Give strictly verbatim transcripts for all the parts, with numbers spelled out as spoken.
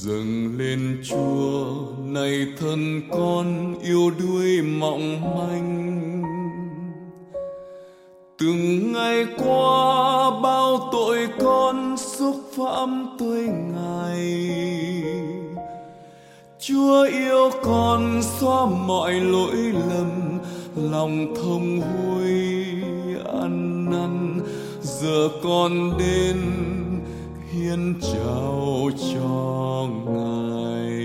dâng lên Chúa này thân con yêu đuối mỏng manh. Từng ngày qua bao tội con xúc phạm tới Ngài, Chúa yêu con xóa mọi lỗi lầm, lòng thông hối ăn năn. Giờ con đến hiến trao cho Ngài.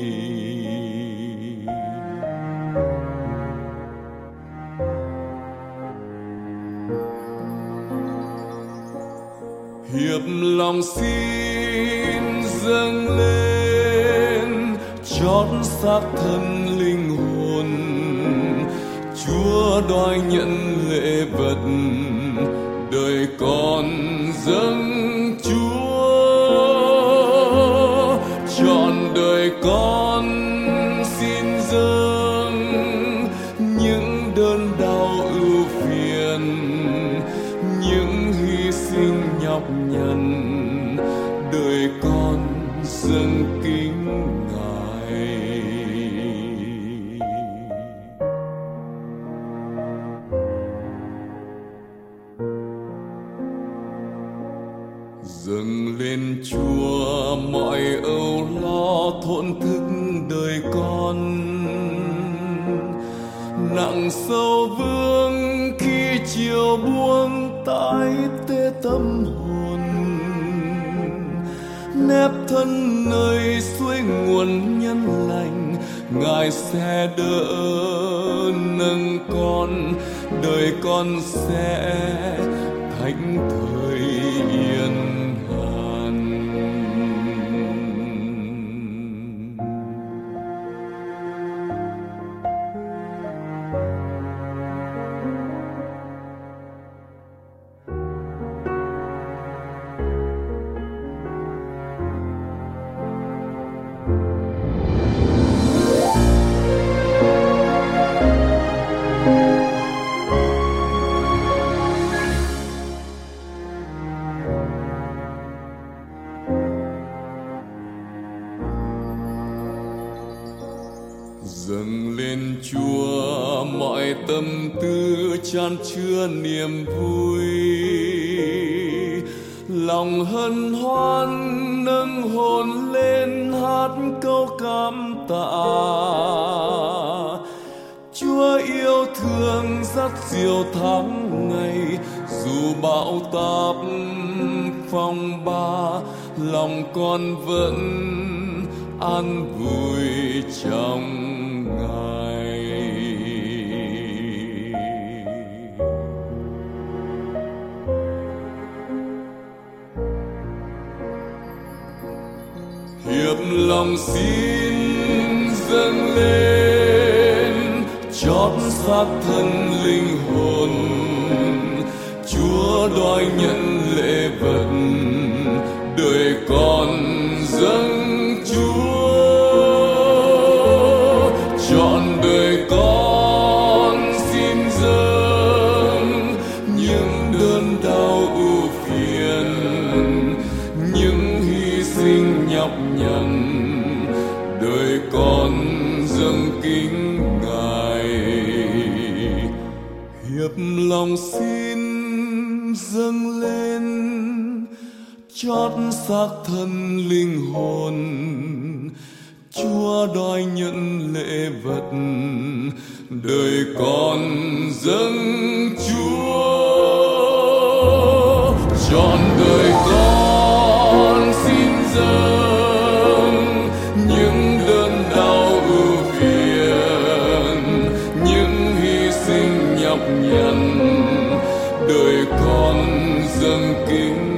Hiệp lòng xin dâng lên, chót xác thân linh hồn. Chúa đòi nhận lễ vật, đời con dâng Chúa. Trọn đời con xin dâng những đớn đau ưu phiền, những hy sinh nhọc nhằn. Đời con dâng kính Ngài. Dâng lên Chúa mọi âu lo thổn thức đời con, nặng sâu vương khi chiều buông tái tê tâm hồn. Nép thân nơi suối nguồn nhân lành, Ngài sẽ đỡ nâng con. Đời con sẽ thánh thơi yên hàn. Dâng lên Chúa mọi tâm tư chan chứa niềm vui. Lòng hân hoan nâng hồn lên hát câu cảm tạ. Chúa yêu thương dắt dìu tháng ngày, dù bão táp phong ba, lòng con vẫn an vui trong Ngài. Hiệp lòng xin dâng lên, chót xác thân linh hồn. Chúa đòi nhận lễ vật, đời con dâng Chúa. Trọn đời con xin dâng những đớn đau ưu phiền, những hy sinh nhọc nhằn. Đời con dâng kính Ngài. Hiệp lòng xin dâng lên, chót xác thân linh hồn. Chúa đòi nhận lễ vật, đời con dâng Chúa. Trọn đời con xin dâng những đớn đau ưu phiền, những hy sinh nhọc nhằn. Đời con dâng kính